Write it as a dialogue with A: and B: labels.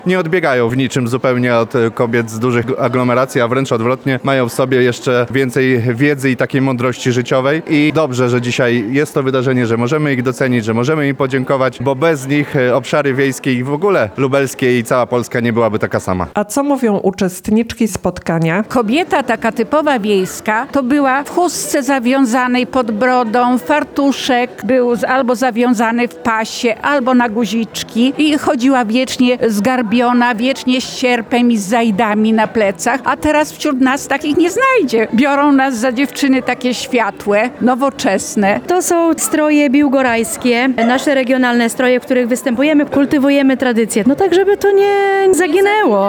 A: nie odbiegają w niczym zupełnie od kobiet z dużych aglomeracji, a wręcz odwrotnie, mają w sobie jeszcze więcej wiedzy i takiej mądrości życiowej i dobrze, że dzisiaj jest to wydarzenie, że możemy ich docenić, że możemy im podziękować, bo bez nich obszary wiejskie i w ogóle lubelskie i cała Polska nie byłaby taka sama.
B: A co mówią uczestniczki spotkania?
C: Kobieta taka typowa wiejska to była w chustce zawiązanej pod brodą, fartuszek był albo zawiązany w pasie, albo na guziczki i chodziła wiecznie zgarbiona, wiecznie z sierpem i z zajdami na plecach, a teraz wśród nas takich nie znajdzie. Biorą nas za dziewczyny takie światłe, nowoczesne.
D: To są stroje biłgorajskie, nasze regionalne stroje, w których występujemy, kultywujemy tradycję. No tak, żeby to nie zaginęło.